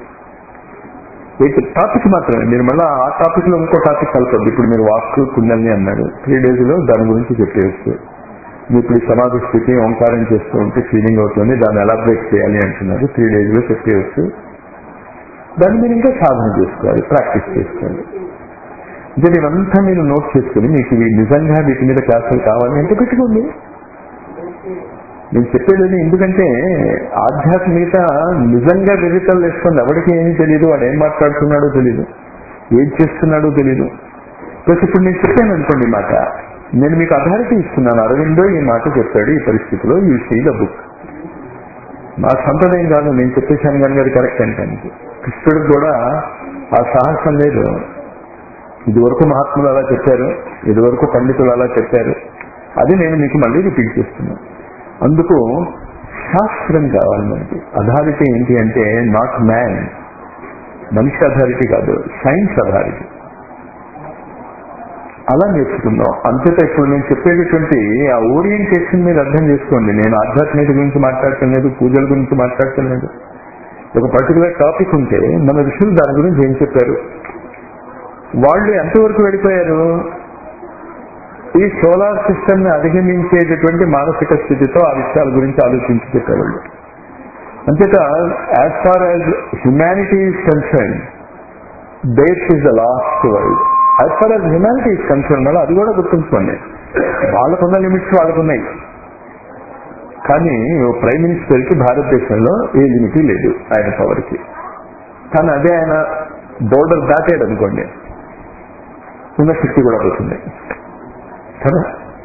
Topic మాత్రమే. మీరు మళ్ళీ ఆ టాపిక్ లో ఇంకో టాపిక్ కలపద్దు. ఇప్పుడు మీరు వాస్తు కుండల్ని అన్నారు, 3 days లో దాని గురించి చెప్పేయచ్చు. మీరు ఇప్పుడు సమాధి స్థితి ఓంకారం చేస్తూ ఉంటే ఫీలింగ్ అవుతుంది, దాన్ని ఎలా బ్రేక్ చేయాలి అంటున్నారు, 3 days లో చెప్పేయచ్చు. దాన్ని మీరు ఇంకా సాధన చేసుకోవాలి, ప్రాక్టీస్ చేసుకోవాలి. అంటే ఇవంతా మీరు నోట్ చేసుకుని మీకు నిజంగా వీటి మీద క్లాసులు కావాలి అంటే పెట్టుకోండి. నేను చెప్పేది ఎందుకంటే ఆధ్యాత్మికత నిజంగా వెజిటల్ వేస్తుంది. ఎవరికి ఏమీ తెలియదు, వాడు ఏం మాట్లాడుతున్నాడో తెలియదు, ఏం చేస్తున్నాడో తెలియదు. ప్లస్ ఇప్పుడు నేను చెప్పాను అనుకోండి ఈ మాట, నేను మీకు అథారిటీ ఇస్తున్నాను. అరవిందో ఈ మాట చెప్పాడు ఈ పరిస్థితిలో, యూ సీ ద బుక్. నా సంప్రదాయం కాదు, నేను చెప్పేశాను కనుక అది కరెక్ట్ అంటే. కృష్ణుడికి కూడా ఆ సాహసం లేదు. ఇదివరకు మహాత్ములు అలా చెప్పారు, ఇదివరకు పండితులు అలా చెప్పారు, అది నేను మీకు మళ్ళీ రిపీట్ చేస్తున్నాను. అందుకు శాస్త్రం కావాలి మనకి. అథారిటీ ఏంటి అంటే నాట్ మ్యాన్, మనిషి అథారిటీ కాదు, సైన్స్ అథారిటీ. అలా నేర్చుకుందాం. అంతేత ఇప్పుడు నేను చెప్పేటటువంటి ఆ ఓరియంటేషన్ మీరు అర్థం చేసుకోండి. నేను ఆధ్యాత్మికత గురించి మాట్లాడటం లేదు, పూజల గురించి మాట్లాడటం లేదు. ఒక పర్టికులర్ టాపిక్ ఉంటే మన ఋషులు దాని గురించి ఏం చెప్పారు, వాళ్ళు ఎంతవరకు వెళ్ళిపోయారు, ఈ సోలార్ సిస్టమ్ ని అధిగమించేటటువంటి మానసిక స్థితితో ఆ విషయాల గురించి ఆలోచించి చెప్పేవాళ్ళు. అంతేత as far as humanity is concern, death is the last world. As far as humanity is concern, మళ్ళీ అది కూడా గుర్తుంచుకోండి. వాళ్ళకున్న లిమిట్స్ వాళ్ళకున్నాయి, కానీ ప్రైమ్ మినిస్టర్ కి భారతదేశంలో ఏ లిమిట్ లేదు ఆయన పవర్కి. కానీ అదే ఆయన బోర్డర్ దాటాడు అనుకోండి, ఉన్న శక్తి కూడా పోతుంది కదా.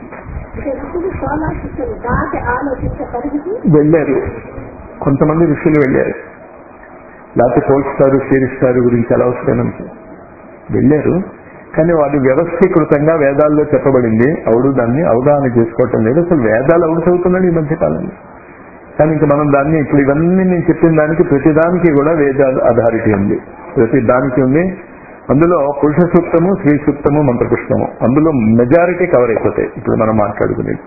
వెళ్ళారు కొంతమంది ఋషులు, వెళ్ళారు. లేకపోతే పోల్స్టారు శ్రీరిస్తారు గురించి ఎలా వస్తానంటే వెళ్ళారు. కానీ వాళ్ళు వ్యవస్థీకృతంగా వేదాల్లో చెప్పబడింది, అవుడు దాన్ని అవగాహన చేసుకోవటం లేదు. అసలు వేదాలు అవుడు చదువుతున్నాడు ఈ మధ్యకాలంలో. కానీ ఇంకా మనం దాన్ని ఇప్పుడు ఇవన్నీ నేను చెప్పిన దానికి ప్రతిదానికి కూడా వేద అథారిటీ ఉంది, ప్రతి దానికి ఉంది. అందులో పురుష సూక్తము, స్త్రీ సూక్తము, మంత్రపుష్పము, అందులో మెజారిటీ కవర్ అయిపోతాయి ఇప్పుడు మనం మాట్లాడుకునేది.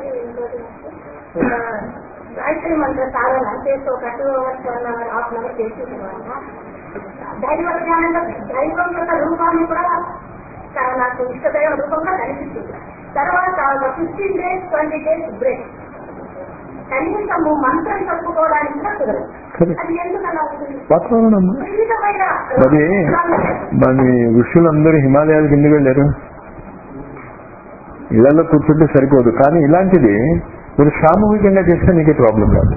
గాయత్రి మంత్ర సాధన చేసి ఒక 2 hours 1 hour half an hour చేసిన తర్వాత దైవ ధ్యానంలో దైవం యొక్క రూపాన్ని కూడా నాకు ఇష్టదైవ రూపంగా కనిపిస్తుంది. తర్వాత 15 days 20 days బ్రేక్, కనీసము మంత్రం చెప్పుకోవడానికి కూడా కుదరదు. అది ఎందుకలా ఉంటుంది? మరి మన ఋషులందరూ హిమాలయాలకు ఎందుకు వెళ్ళారు? ఇళ్లలో కూర్చుంటే సరిపోదు. కానీ ఇలాంటిది మీరు సామూహికంగా చేస్తే నీకే ప్రాబ్లం రాదు.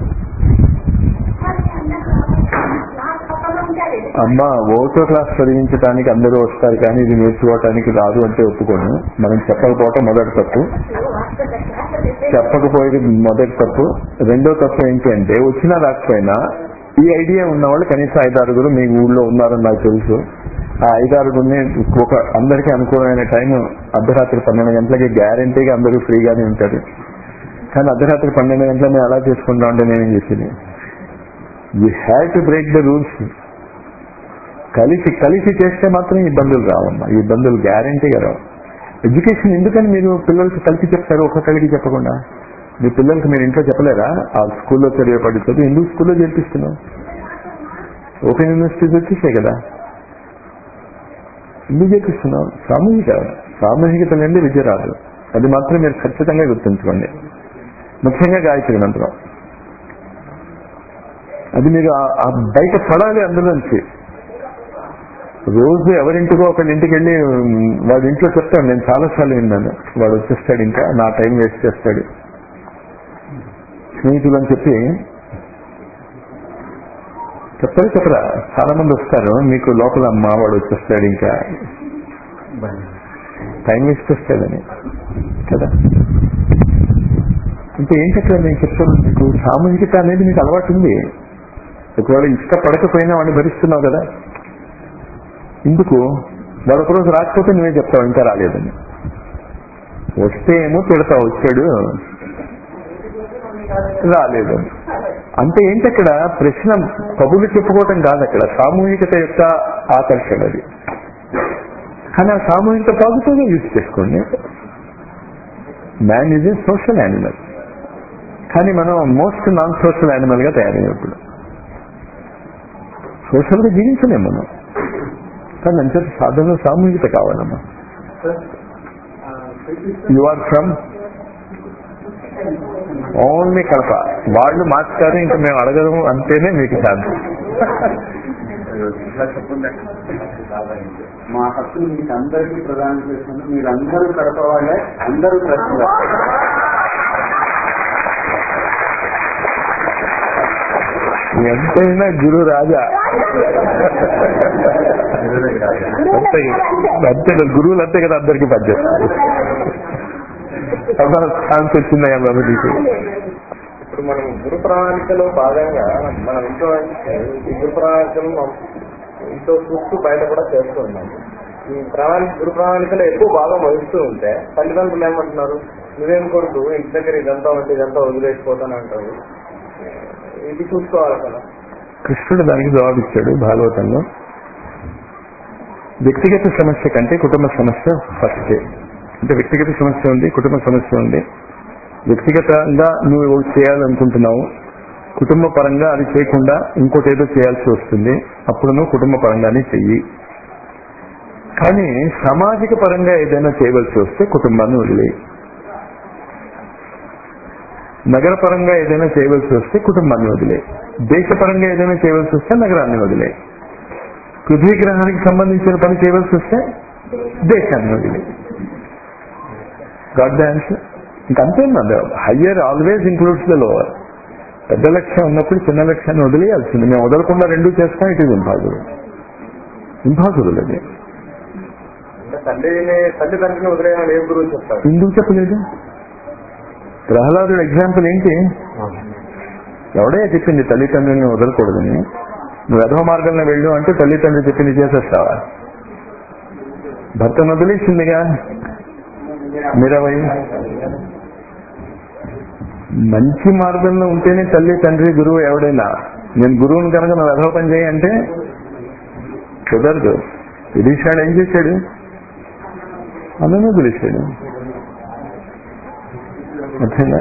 అమ్మ ఓటో క్లాస్ చదివించడానికి అందరూ వస్తారు, కానీ ఇది నేర్చుకోవటానికి రాదు అంటే ఒప్పుకోను. మనం చెప్పకపోవటం మొదటి తప్పు, చెప్పకపోయేది మొదటి తప్పు. రెండో తప్పు ఏంటి అంటే వచ్చినా రాకపోయినా ఈ ఐడియా ఉన్నవాళ్ళు కనీసం 5-6 మీ ఊళ్ళో ఉన్నారని నాకు తెలుసు. ఆ 5-6 ఒక అందరికీ అనుకూలమైన టైం అర్ధరాత్రి 12 గంటలకి గ్యారంటీగా అందరూ ఫ్రీగానే ఉంటారు. కానీ అర్ధరాత్రి 12 గంటల మేము అలా చేసుకుంటాం అంటే నేనేం చేసింది, you have to break the rules. కలిసి చేస్తే మాత్రం ఇబ్బందులు రావమ్మా, ఈ ఇబ్బందులు గ్యారంటీగా రావు. ఎడ్యుకేషన్ ఎందుకని మీరు పిల్లలకి కలిసి చెప్తారు, ఒక్కొక్కరికి చెప్పకుండా? మీ పిల్లలకి మీరు ఇంట్లో చెప్పలేరా? ఆ స్కూల్లో చదివే పడుతుంది, ఎందుకు స్కూల్లో చేర్పిస్తున్నాం? ఓపెన్ యూనివర్సిటీస్ వచ్చేసాయి కదా, ఎందుకు చేర్పిస్తున్నాం? సామూహికత నుండి విద్య రాదు. అది మాత్రం మీరు ఖచ్చితంగా గుర్తుంచుకోండి. ముఖ్యంగా గాయత్రి మంత్రం, అది మీరు బయట పడాలి. అందులోంచి రోజు ఎవరింటికో ఒకళ్ళ ఇంటికి వెళ్ళి వాడి ఇంట్లో చెప్తాడు. నేను చాలాసార్లు విన్నాను. వాడు వచ్చేస్తాడు, ఇంకా నా టైం వేస్ట్ చేస్తాడు. స్నేహితులు అని చెప్పి చెప్పరా, చాలా మంది వస్తారు. మీకు లోపల అమ్మ వాడు వచ్చేస్తాడు, ఇంకా టైం వేస్ట్ చేస్తాడని కదా. అంటే ఏంటక్కడ నేను చెప్తాను, మీకు సామూహికత అనేది మీకు అలవాటు ఉంది. ఒకవేళ ఇష్టపడకపోయినా వాడిని భరిస్తున్నావు కదా. ఎందుకు? వాడు ఒకరోజు రాకపోతే నువ్వే చెప్తావు ఇంకా రాలేదని. వస్తే ఏమో తిడతావు, వచ్చాడు రాలేదని. అంటే ఏంటి అక్కడ ప్రశ్న? కబుర్లు చెప్పుకోవటం కాదు అక్కడ, సామూహికత యొక్క ఆకర్షణ అది. కానీ ఆ సామూహికత పాజిటివ్గా యూజ్ చేసుకోండి. Man is a social animal, కానీ మనం మోస్ట్ నాన్ సోషల్ యానిమల్ గా తయారయ్యాం. ఇప్పుడు సోషల్ గా జీవించలేము మనం, కానీ అంతే సాధనలో సామూహికత కావాలమ్మా. You are from only Kadapa, వాళ్ళు మార్చారు, ఇంకా మేము అడగడం అంటేనే మీకు ఛాన్స్. ఇలా చెప్పుందండి. మా హక్కుని మీకు అందరికీ ప్రదానం చేస్తుంది. మీరందరూ కడప వాళ్ళే, అందరూ ప్రశ్నలు. ఎంతైనా గురు రాజా అంతే గురువులు అంతే కదా అందరికి పనిచేస్తారు. ఛాన్స్ వచ్చిందా బాబు నీకు? ఇప్పుడు మనం గురు ప్రణాళికలో భాగంగా మనం ఇంట్లో ఈ గురు ప్రణాళికలు ఇంట్లో చూస్తూ బయట కూడా చేస్తూ ఉన్నాము. ఈ గురు ప్రణాళికలో ఎక్కువ భాగం వహిస్తూ ఉంటే తల్లిదండ్రులు ఏమంటున్నారు, నువ్వేం కొడుకు ఇంటి దగ్గర ఇదంతా ఉంటే ఇదంతా వదిలేసిపోతాను అంటారు. ఇది చూసుకోవాలి కదా. కృష్ణుడు దానికి జవాబిచ్చాడు భాగవతంలో. వ్యక్తిగత సమస్య కంటే కుటుంబ సమస్య ఫస్ట్. అంటే వ్యక్తిగత సమస్య ఉంది, కుటుంబ సమస్య ఉంది. వ్యక్తిగతంగా నువ్వు చేయాలనుకుంటున్నావు, కుటుంబ పరంగా అది చేయకుండా ఇంకోటి ఏదో చేయాల్సి వస్తుంది, అప్పుడు నువ్వు కుటుంబ పరంగానే చెయ్యి. కానీ సామాజిక పరంగా ఏదైనా చేయవలసి వస్తే కుటుంబాన్ని వదిలేయి. నగర పరంగా ఏదైనా చేయవలసి వస్తే కుటుంబాన్ని వదిలేయి. దేశపరంగా ఏదైనా చేయవలసి వస్తే నగరాన్ని వదిలేయి. పృథ్వీ గ్రహానికి సంబంధించిన పని చేయవలసి వస్తే దేశాన్ని వదిలేయి. Got the answer. ఇంకంతేనా? Higher always includes the lower. పెద్ద లక్ష్యం ఉన్నప్పుడు చిన్న లక్ష్యాన్ని వదిలేయాల్సింది. మేము వదలకుండా రెండూ చేస్తాం. It is impossible. అది తల్లిదండ్రులను వదిలేయాలని ఏం గురువు చెప్తారు? ఎందుకు చెప్పలేదు? ప్రహ్లాదుడు ఎగ్జాంపుల్ ఏంటి? ఎవడే చెప్పింది తల్లిదండ్రులను వదలకూడదని? నువ్వు అధమ మార్గంలో వెళ్ళు అంటే తల్లిదండ్రులు చెప్పింది చేసేస్తావా? భర్తను వదిలేసిందిగా మీరవై. మంచి మార్గంలో ఉంటేనే తల్లి తండ్రి గురువు ఎవడైనా. నేను గురువుని కనుక నువ్వు అధవ పని చేయి అంటే కుదరదు. విధిషాడు ఏం చేశాడు? అందరూ వదిలేశాడు. అర్థంగా?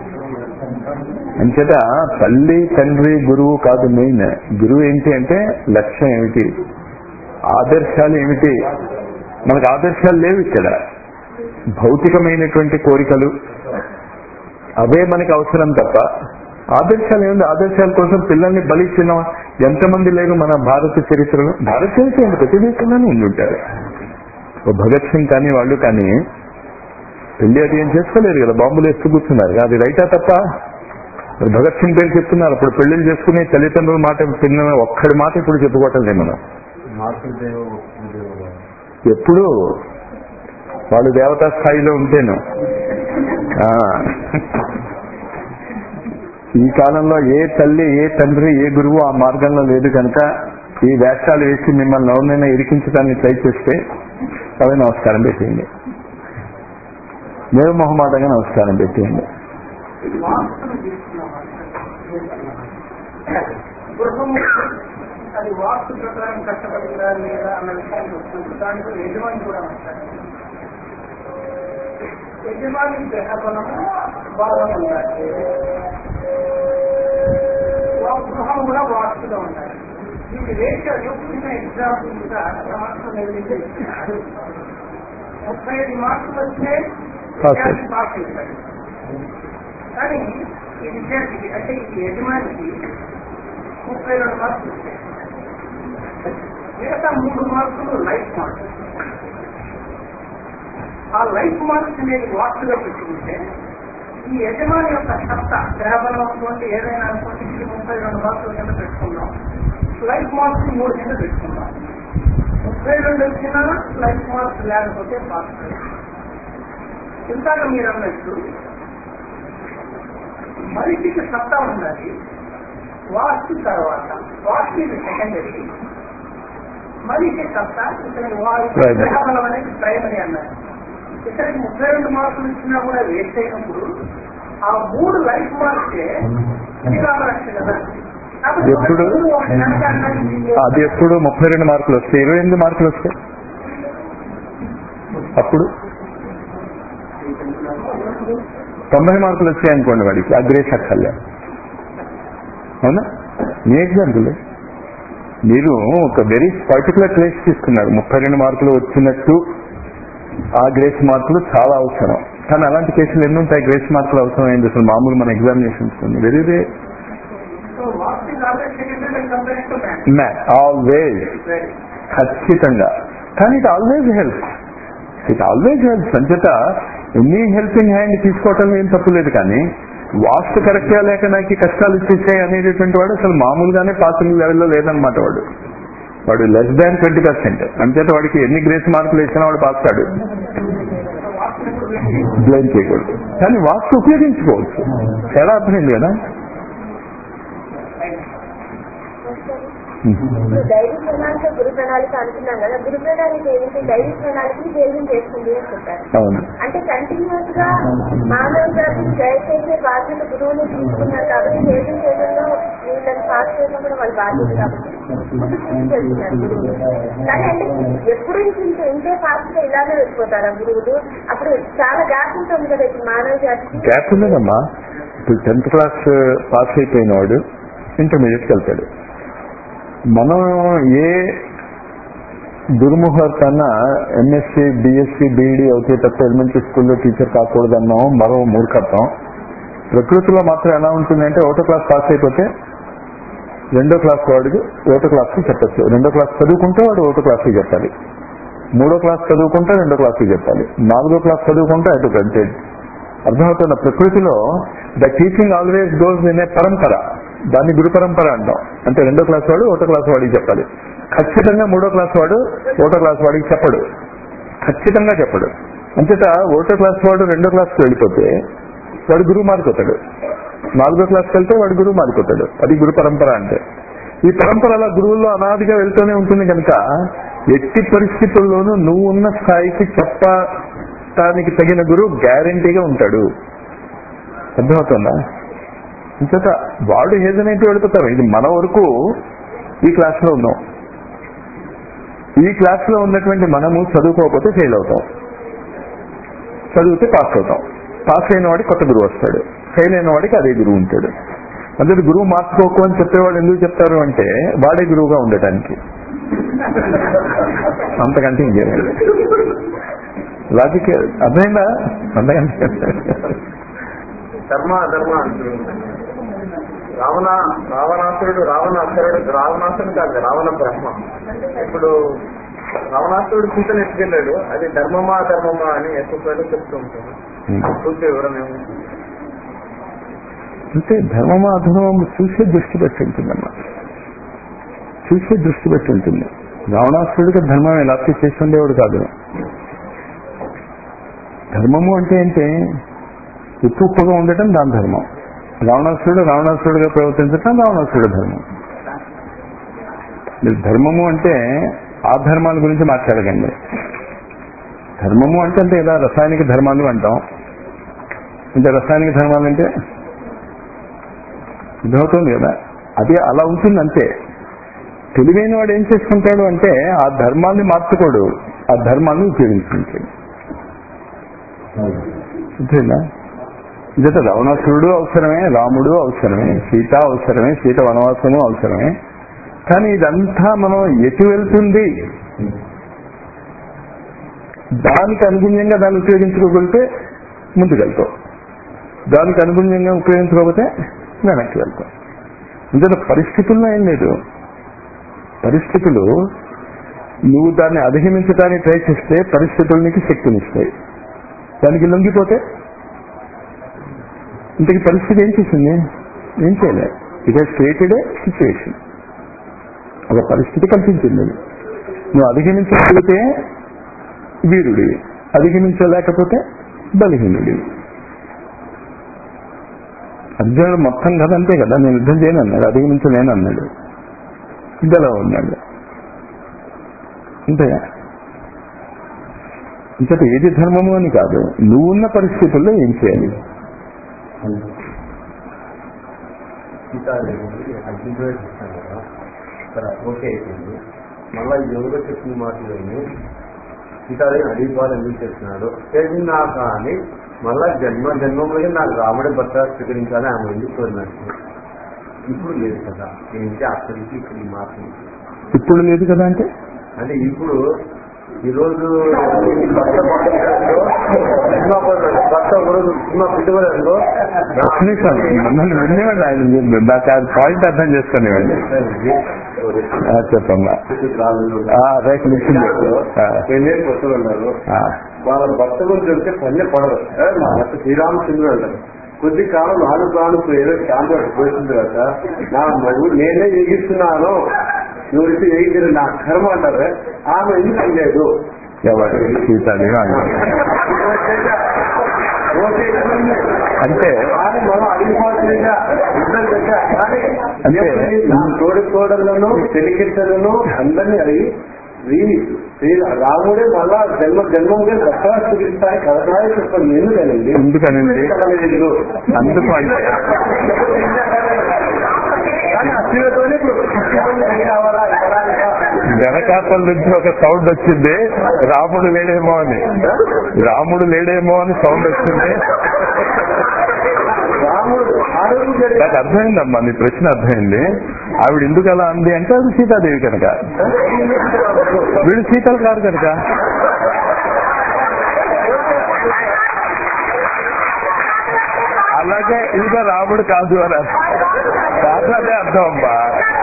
అంచేత తల్లి తండ్రి గురువు కాదు మెయిన్. గురువు ఏంటి అంటే లక్ష్యం ఏమిటి, ఆదర్శాలు ఏమిటి. మనకు ఆదర్శాలు లేవు ఇక్కడ. భౌతికమైనటువంటి కోరికలు అవే మనకి అవసరం తప్ప ఆదర్శాలు ఏముంది? ఆదర్శాల కోసం పిల్లల్ని బలిచ్చిన ఎంతమంది లేరు మన భారత చరిత్రలో? భారత చరిత్ర ప్రతి దేశంలోనే ఉండుంటారు. భగత్ సింగ్ కానీ వాళ్ళు కానీ పెళ్లి అది ఏం చేసుకోలేరు కదా, బాంబులు వేస్తూ కూర్చున్నారు. అది రైటా తప్ప? మరి భగత్ సింగ్ పేరు చెప్తున్నారు. అప్పుడు పెళ్లిళ్ళు చేసుకుని తల్లిదండ్రుల మాట తిన్న ఒక్కడి మాట ఇప్పుడు చెప్పుకోవటం లేదు మనం. ఎప్పుడు వాళ్ళు దేవతా స్థాయిలో ఉంటేను. ఈ కాలంలో ఏ తల్లి ఏ తండ్రి ఏ గురువు ఆ మార్గంలో లేదు కనుక ఈ వేషాలు వేసి మిమ్మల్ని ఎవరినైనా ఇరికించడానికి ట్రై చేస్తే అవి నమస్కారం పెట్టేయండి. నేను మొహమాటంగా నమస్కారం పెట్టేయండి. అది వాస్తు ప్రకారం కష్టపడిందా లేదా అన్న విషయానికి వస్తుంది. దాంట్లో యజమాని కూడా ఉంటారు. యజమాని గ్రహబలము బాగా ఉండాలి, గృహం కూడా వాస్తుగా ఉండాలి. దీనికి రేషియో చిన్న ఎగ్జాంపుల్ గా సమస్య నిర్మించి 35 మార్కులు వస్తే పాస్ చేశారు. కానీ ఈ విద్యార్థికి అంటే ఈ యజమానికి 32 మార్కులు వచ్చాయి. మిగతా 3 మార్కులు లైఫ్ మార్క్స్. ఆ లైఫ్ మార్క్స్ అనేది వాస్తుగా పెట్టుకుంటే ఈ యజమాని యొక్క సత్తా గ్రహబలం అనుకోండి, ఏదైనా అనుకోండి, ఇది 32 మార్కుల కింద పెట్టుకుందాం. లైఫ్ మార్క్స్ 3 కింద పెట్టుకుందాం. 32 వచ్చినా లైఫ్ మార్క్స్ లేకపోతే పాస్. ఇంతగా మీరు అన్నట్టు మనిషికి సత్తా ఉండాలి. వాస్తు తర్వాత వాస్తు ఇది సెకండరీ. మనిషి సత్తా ఇతనికి గ్రహబలం అనేది ప్రైమరీ అన్నారు. ఇతనికి 32 మార్కులు ఇచ్చినా కూడా వేస్ట్ అయినప్పుడు ఆ 3 లైఫ్ మార్క్సే శ్రీరామరక్ష కదా. ఎప్పుడు అది ఎప్పుడు 32 మార్కులు వస్తాయి, 28 మార్కులు వస్తాయి. అప్పుడు 90 మార్కులు వచ్చాయి అనుకోండి వాడికి, ఆ గ్రేస్ అక్కర్లే. అవునా? మీ ఎగ్జాంపుల్ మీరు ఒక వెరీ పర్టికులర్ గ్రేస్ తీసుకున్నారు. 32 మార్కులు వచ్చినట్టు ఆ గ్రేస్ మార్కులు చాలా అవసరం. కానీ అలాంటి కేసులు ఎన్ని ఉంటాయి గ్రేస్ మార్కులు అవసరం అయింది అసలు మామూలు మన ఎగ్జామినేషన్స్ వెరీ రే. ఆల్వేజ్, ఖచ్చితంగా. కానీ ఇట్ ఆల్వేజ్ హెల్ప్స్, అంచేత ఎన్ని హెల్పింగ్ హ్యాండ్ తీసుకోవటం ఏం తప్పులేదు. కానీ వాస్తు కరెక్ట్గా లేక నాకు ఈ కష్టాలు ఇచ్చేసాయి అనేటటువంటి వాడు అసలు మామూలుగానే పాసింగ్ లెవెల్లో లేదనమాట. వాడు లెస్ దాన్ 20%. అంచేత వాడికి ఎన్ని గ్రేస్ మార్కులు వేసినా వాడు పాస్తాడు, బ్లేమ్ చేయకూడదు. కానీ వాస్తు ఉపయోగించుకోవచ్చు. ఎలా అర్థమైంది కదా? డైరీ ప్రణాళిక గురు ప్రణాళిక అంటున్నాం కదా, గురు ప్రణాళిక ఏంటి? డైరీ ప్రణాళికని సేవం చేస్తుంది అని చెప్పారు. అవును. అంటే కంటిన్యూస్ గా మానవ జాతిని గైడ్ చేసే బాధ్యత గురువులు తీసుకున్నారు కాబట్టి సేవం చేయడంలో వీళ్ళని పాస్ చేయడం కూడా వాళ్ళ బాధ్యత కాబట్టి ముందు తీసుకెళ్తున్నారు గురువులు. కానీ అంటే ఎప్పుడు ఇంతే ఫాస్ట్ గా ఇలానే వెళ్ళిపోతారా గురువులు? అప్పుడు చాలా గ్యాప్ ఉంటుంది కదా ఇప్పుడు మానవ జాతికి. గ్యాప్ ఉండదమ్మా. ఇప్పుడు 10th క్లాస్ పాస్ అయిపోయిన వాడు ఇంటర్మీడియట్కి వెళ్తాడు. మనం ఏ దుర్ముహూర్తాన్న ఎంఎస్సీ, బిఎస్సీ, బీఈడీ అవుతే తప్ప ఎలిమెంటరీ స్కూల్లో టీచర్ కాకూడదన్నాం మరో మూర్ఖత్వం. ప్రకృతిలో మాత్రం ఎలా ఉంటుందంటే 1వ క్లాస్ పాస్ అయిపోతే 2వ క్లాస్ వాడికి 1వ క్లాస్కి చెప్పచ్చు. 2వ క్లాస్ చదువుకుంటే వాడు 1వ క్లాస్కి చెప్పాలి. 3వ క్లాస్ చదువుకుంటే 2వ క్లాస్కి చెప్పాలి. 4వ క్లాస్ చదువుకుంటే అటు కంటే. అర్థమవుతున్న ప్రకృతిలో the teaching always goes in a parampara. దాన్ని గురు పరంపర అంటాం. అంటే 2వ క్లాస్ వాడు 1వ క్లాస్ వాడికి చెప్పాలి. ఖచ్చితంగా 3వ క్లాస్ వాడు 1వ క్లాస్ వాడికి చెప్పడు, ఖచ్చితంగా చెప్పడు. అంచేత 1వ క్లాస్ వాడు 2వ క్లాస్కి వెళ్ళిపోతే వాడు గురువు మారిపోతాడు. 4వ క్లాస్కి వెళ్తే వాడు గురువు మారిపోతాడు. అది గురు పరంపర అంటే. ఈ పరంపర అలా గురువుల్లో అనాదిగా వెళ్తూనే ఉంటుంది కనుక ఎట్టి పరిస్థితుల్లోనూ నువ్వు ఉన్న స్థాయికి చెప్పటానికి తగిన గురువు గ్యారంటీగా ఉంటాడు. అర్థమవుతుందా? ఇంచేత వాడు ఏదైతే వెళ్ళిపోతారు. ఇది మన వరకు ఈ క్లాస్లో ఉన్నాం. ఈ క్లాస్లో ఉన్నటువంటి మనము చదువుకోకపోతే ఫెయిల్ అవుతాం, చదివితే పాస్ అవుతాం. పాస్ అయిన వాడికి కొత్త గురువు వస్తాడు, ఫెయిల్ అయిన వాడికి అదే గురువు ఉంటాడు. అంటే గురువు మార్చుకోకు అని చెప్పేవాడు ఎందుకు చెప్తారు అంటే వాడే గురువుగా ఉండటానికి. అంతకంటే ఇంకేం లాజిక్ అర్థమైందా? అంతకంటే ధర్మ అధర్మ అంటుంది. రావణాసురుడు కాదు, రావణ బ్రహ్మ. ఇప్పుడు రావణాసురుడు సీతను ఎత్తుకెళ్ళాడు. అది ధర్మమా అధర్మమా అని ఎక్కువ చెప్తూ ఉంటాను. చూసే వివరణ అంటే ధర్మమా అధర్మము చూసే దృష్టి పెట్టి ఉంటుందమ్మా, చూసే దృష్టి పెట్టి ఉంటుంది. రావణాసురుడికి ధర్మం ఎలా చేసి ఉండేవాడు కాదు. ధర్మము అంటే ఏంటి? ఉప్పుగా ఉండటం దాని ధర్మం. రావణాసురుడుగా ప్రవర్తించటం రావణాసురుడు ధర్మం. మీరు ధర్మము అంటే ఆ ధర్మాల గురించి మాట్లాడకండి. ధర్మము అంటే ఇలా రసాయనిక ధర్మాలు అంటాం. అంటే రసాయనిక ధర్మాలు అంటే ఇదవుతుంది కదా, అది అలా ఉంటుంది అంతే. తెలివైన వాడు ఏం చేసుకుంటాడు అంటే ఆ ధర్మాన్ని మార్చుకోడు, ఆ ధర్మాన్ని ఉపయోగించుకుంటాడు. అంతేనా? ఇదట రావణాసురుడు అవసరమే, రాముడు అవసరమే, సీత అవసరమే, సీత వనవాసము అవసరమే. కానీ ఇదంతా మనం ఎటు వెళ్తుంది దానికి అనుగుణ్యంగా దాన్ని ఉపయోగించుకోగలిగితే ముందుకెళ్తాం, దానికి అనుగుణ్యంగా ఉపయోగించుకోకపోతే వెనక్కి వెళ్తాం. ఇందులో పరిస్థితుల్లో ఏం లేదు. పరిస్థితులు నువ్వు దాన్ని అధిగమించడానికి ట్రై చేస్తే పరిస్థితులు నీకు శక్తినిస్తాయి. దానికి లొంగిపోతే ఇంతకీ పరిస్థితి ఏం చేసింది? ఏం చేయలేదు. It has created a situation. ఒక పరిస్థితి కల్పించింది. నువ్వు అధిగమించగలిగితే వీరుడివి, అధిగమించలేకపోతే బలహీనుడివి. అర్జునుడు మొత్తం కథ అంతే కదా, నేను యుద్ధం చేయను అన్నాడు, అధిగమించలేను అన్నాడు, ఇంతలో ఉన్నాడు. అంతేగా? ఇంకటి ఏది ధర్మము అని కాదు, నువ్వున్న పరిస్థితుల్లో ఏం చేయాలి. ఓకే అయిపోయింది. మళ్ళీ ఎవరో చెప్పిన మాటలు సీతాదేవి అడిగిపోవాలి ఎందుకు చేస్తున్నాడు చేసినా కానీ మళ్ళా జన్మంలోకి నాకు రాముడి భర్త స్వీకరించాలని ఆమె ఎందుకు కోరినట్టు. ఇప్పుడు లేదు కదా, ఏంటి అక్కడి నుంచి ఇప్పుడు ఈ మార్పు ఇప్పుడు లేదు కదా అంటే ఇప్పుడు ఈరోజు పాయింట్ అర్థం చేసుకునేవాడి. స్టోరీ చెప్పమ్మా. రైట్ నిచ్చింది. పెళ్ళే కొత్తలు ఉన్నారు. వాళ్ళ భర్త గురించి వెళ్తే పల్లె పడదు. మా భర్త శ్రీరామచంద్రుడు అంటారు. కొద్ది కాలం నాలుగు ఏదో శాంతి పోయిన తర్వాత నా మగు నేనే ఎగిస్తున్నాను, నువ్వు ఎగిరి నా కర్మ అంటారు. ఆమె ఎందుకు లేదు సీతాదేవి అంటే నా తోడి కోడలను తెలికెట్టలను అందరినీ అడిగి రాముడే మళ్ళా జన్మంగా దసరా చూపిస్తాయి కథనాలు చెప్తాను. ఎందుకనండి ఎందుకనండి అందుకు అంటే వెనకాతల నుంచి ఒక సౌండ్ వచ్చింది, రాముడు లేడేమో అని. రాముడు లేడేమో అని సౌండ్ వచ్చింది. నాకు అర్థమైందమ్మా, నీ ప్రశ్న అర్థమైంది. ఆవిడ ఎందుకు అలా అంది అంటే అది సీతాదేవి కనుక, వీడు సీతలు కాదు కనుక. అలాగే ఇంకా రాముడు కాదు అని కాదు, అదే అర్థం అమ్మా.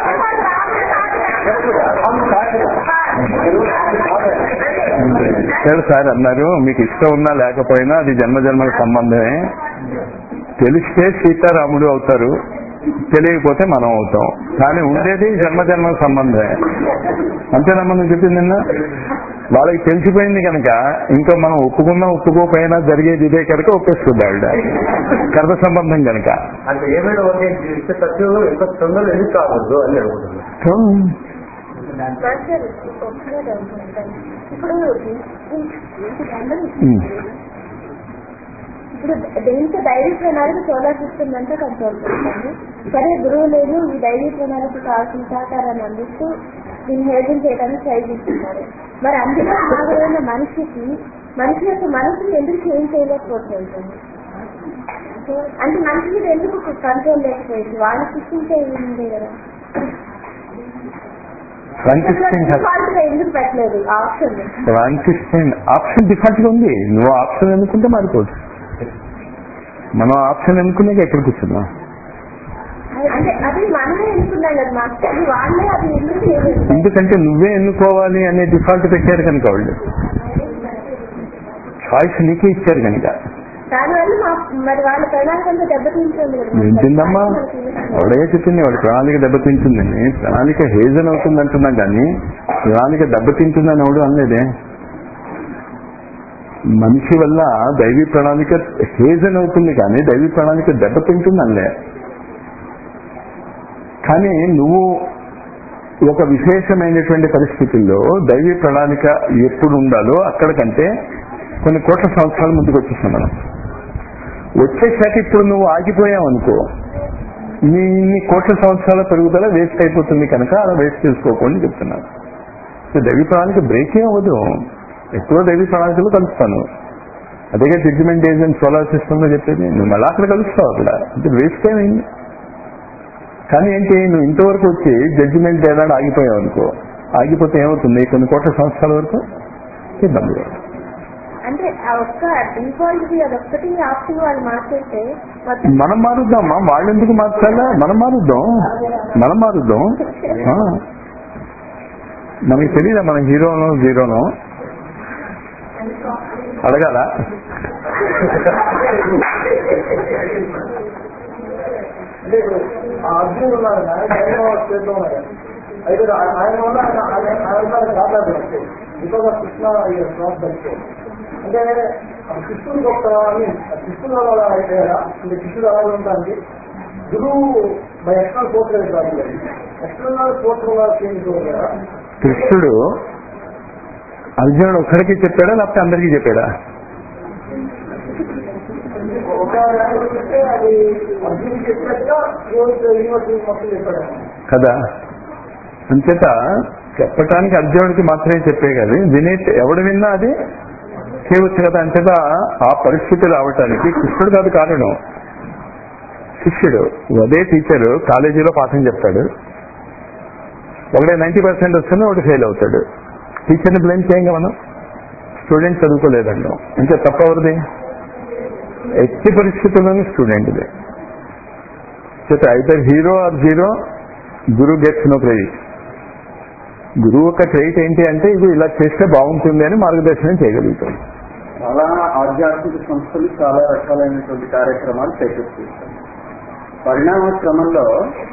సార్ అన్నారు మీకు ఇష్టం ఉన్నా లేకపోయినా అది జన్మజన్మల సంబంధమే. తెలిస్తే సీతారాముడు అవుతారు, తెలియకపోతే మనం అవుతాం. కానీ ఉండేది జన్మజన్మల సంబంధమే. అంతేనా మనం చెప్పింది నిన్న? వాళ్ళకి తెలిసిపోయింది కనుక ఇంకా మనం ఒప్పుకున్నా ఒప్పుకోకపోయినా జరిగేది ఇదే కనుక ఒప్పేస్తుంది ఆవిడ, కర్మ సంబంధం కనుక. అంటే ఏమైనా ఎంత తొందరలు ఎందుకు కావద్దు అని అడుగుతున్నాను. ఇప్పుడు దీంతో డైరీ ప్రణాళిక సోలార్ సిస్టమ్ అంతా కంట్రోల్ చేస్తాను. సరే గురువు లేదు, ఈ డైరీ ప్రణాళిక కావాల్సిన సహకారాన్ని అందిస్తూ దీన్ని హేళన చేయడానికి ట్రై చేస్తున్నారు. మరి అందులో భాగమైన మనిషి యొక్క మనసుని ఎందుకు చేంజ్ చేయలేకపోతుంది? అంటే మనిషి మీద ఎందుకు కంట్రోల్ లేకపోయింది? వాళ్ళు సృష్టించే ఉంది కదా, ఎందుకు పెట్టలేదు ఆప్షన్? ఆప్షన్ డిఫాల్ట్ గా ఉంది. నువ్వు ఆప్షన్ ఎన్నుకుంటే మారిపోవచ్చు. మనం ఆప్షన్ ఎన్నుకునే ఎక్కడ కూర్చున్నాం? ఎందుకంటే నువ్వే ఎన్నుకోవాలి అనే డిఫాల్ట్ పెట్టారు కనుక, వాళ్ళు చాయిస్ నీకే ఇచ్చారు కనుక. ఏంటిందమ్మా ఎవడే చెప్పింది వాడి ప్రణాళిక దెబ్బతింటుందని? ప్రణాళిక హేజన్ అవుతుంది అంటున్నాం కానీ ప్రణాళిక దెబ్బతింటుందని ఎవడు అనలేదే. మనిషి వల్ల దైవీ ప్రణాళిక హేజన్ అవుతుంది కానీ దైవీ ప్రణాళిక దెబ్బతింటుంది అనలే. కానీ నువ్వు ఒక విశేషమైనటువంటి పరిస్థితుల్లో దైవీ ప్రణాళిక ఎప్పుడు ఉండాలో అక్కడికంటే కొన్ని కోట్ల సంవత్సరాల ముందుకు వచ్చేసాం మనం. వచ్చేసాక ఇప్పుడు నువ్వు ఆగిపోయావు అనుకో, నీ కోట్ల సంవత్సరాల పెరుగుదల వేస్ట్ అయిపోతుంది కనుక అలా వేస్ట్ చేసుకోకుండా చెప్తున్నాను. దైవీ ప్రణాళిక బ్రేక్ ఏ అవ్వదు, ఎక్కువ దైవీ ప్రణాళికలు కలుస్తాను. అదేగా judgement days and solar system లో చెప్పేది. నువ్వు మళ్ళీ అక్కడ కలుస్తావు, అక్కడ అంటే వేస్ట్ ఏమైంది. కానీ ఏంటి, నువ్వు ఇంతవరకు వచ్చి జడ్జిమెంట్ ఏనాడు ఆగిపోయావు అనుకో, ఆగిపోతే ఏమవుతుంది, కొన్ని కోట్ల సంవత్సరాల వరకు ఇబ్బంది. అంటే ఒక్క డిఫాల్ట్ అదొక్కటి ఆప్షన్ వాళ్ళు మార్చేస్తే మనం మారుద్దామా? వాళ్ళు ఎందుకు మార్చాలా? మనం మారుద్దాం. మనకి తెలియదా మనం హీరోనో జీరోనో? అడగాల? అర్జునుడు ఉన్నారు అయితే ఆయన వల్ల బికాస్ ఆఫ్ కృష్ణ అంటే కృష్ణుడు గొప్ప కృష్ణుడు అలా అయిపోయారా? అంటే కృష్ణుడు అలాగే ఉంటానికి గురువు బై ఎక్స్టర్నల్ ఫోర్స్ కాదు, ఎక్స్టర్నల్ ఫోర్స్ వల్ల చేంజ్ కదా. కృష్ణుడు అర్జునుడు ఒక్కడికి చెప్పాడా లేకపోతే అందరికీ చెప్పాడా? ఒక చెప్తే అది అర్జునుడికి చెప్పినట్టుగా యూనివర్సిటీ మొత్తం చెప్పాడు కదా. అంచేత చెప్పటానికి అర్జునుడికి మాత్రమే చెప్పే కదా, వినే ఎవడు విన్నా అది చేయవచ్చు కదా. అంచేత ఆ పరిస్థితి రావటానికి కృష్ణుడు కాదు కారణం, శిష్యుడు. అదే టీచరు కాలేజీలో పాఠం చెప్తాడు, ఒకడే 90% వస్తుంది, ఒకటి ఫెయిల్ అవుతాడు. టీచర్ని బ్లేమ్ చేయంగా మనం, స్టూడెంట్ చదువుకోలేదంటాం. అంటే తప్పవరిది? ఎట్టి పరిస్థితుల్లోనే స్టూడెంట్దే. చేత either hero or zero, guru gets no credit. గురువు యొక్క ట్రైట్ ఏంటి అంటే ఇది ఇలా చేస్తే బాగుంటుంది అని మార్గదర్శనం చేయగలుగుతాడు. చాలా ఆధ్యాత్మిక సంస్థలు చాలా రకాలైనటువంటి కార్యక్రమాలు చేపట్టిస్తాయి. పరిణామ క్రమంలో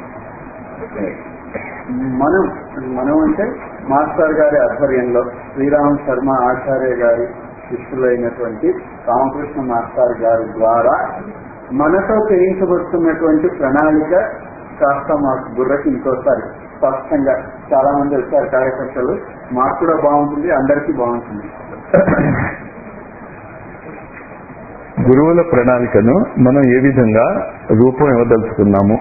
మనం అంటే మాస్టర్ గారి ఆధ్వర్యంలో శ్రీరామ్ శర్మ ఆచార్య గారి శిష్యులైనటువంటి రామకృష్ణ మాస్టర్ గారి ద్వారా మనతో చేయించబడుతున్నటువంటి ప్రణాళిక కాస్త మాకు బుర్రకి ఇంకోసారి స్పష్టంగా చాలా మంది వచ్చారు కార్యకర్తలు, మాకు కూడా బాగుంటుంది, అందరికీ బాగుంటుంది. గురువుల ప్రణాళికను మనం ఏ విధంగా రూపం ఇవ్వదలుచుకున్నాము